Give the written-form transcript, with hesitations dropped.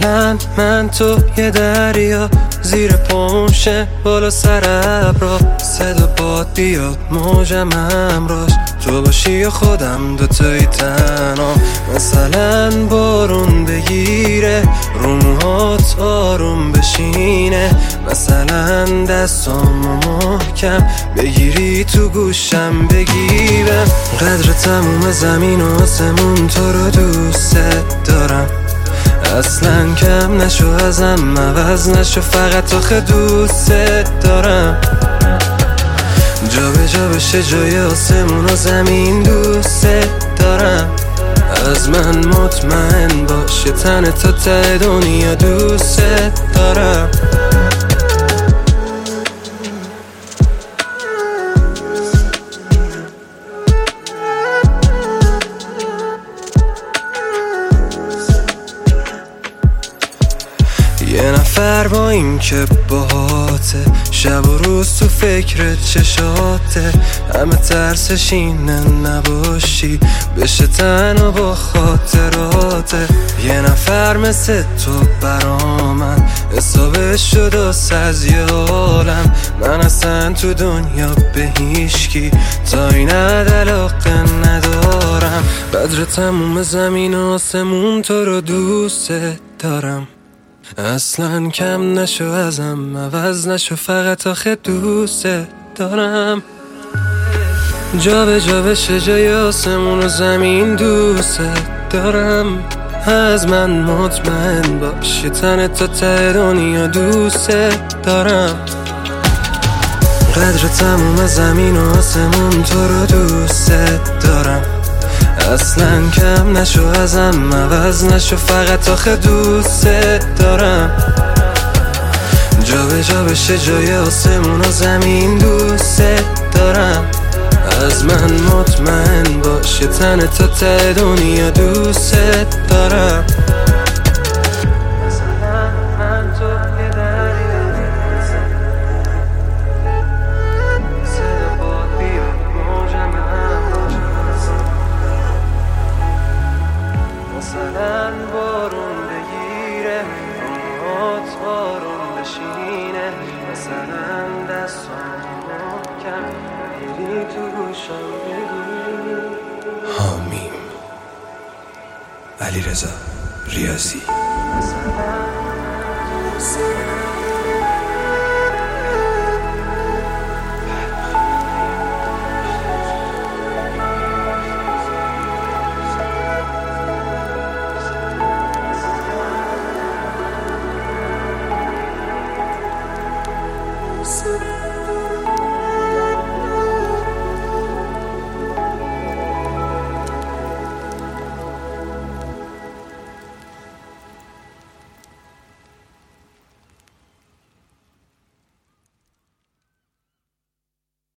من تو یه دریا زیر پاموشه بالا سر ابرا، صدا باد بیاد موجم همراش، تو باشی یا خودم دوتایی تنها. مثلا بارون بگیره رو موهات آروم بشینه، مثلا دستامو محکم بگیری تو گوشم بگیرم. قدر تموم زمین و آسمون تو رو دوست دارم، اصلا کم نشو ازم عوض نشو، فقط آخه دوست دارم. جا به جا بشه جای آسمون و زمین دوست دارم، از من مطمئن باش یه تن تا ته دنیا دوست دارم. یه نفر با این که باهاته، شب و روز تو فکر چشاته، همه ترسش اینه نباشی بشه تنها با خاطراته. یه نفر مثل تو برا من حسابش شد از یه عالم، من اصلا تو دنیا به هیچکی تا این علاقه ندارم. قدر تموم زمین و آسمون تو رو دوست دارم، اصلا کم نشو ازم عوض نشو، فقط آخه دوست دارم. جا به جا بشه جای آسمون و زمین دوست دارم، از من مطمئن باش یه تن تا ته دنیا دوست دارم. قدر تموم زمین و آسمون تو رو دوست دارم، اصلا کم نشو ازم عوض نشو، فقط آخه دوست دارم. جا به جا بشه جای آسمون و زمین دوست دارم، از من مطمئن باش یه تن تا ته دنیا دوست دارم. مثلا بارون بگیره موهات آروم بشینه، مثلا دستامو محکم بگیری تو گوشم بگیری. حامیم علیرضا ریاضی.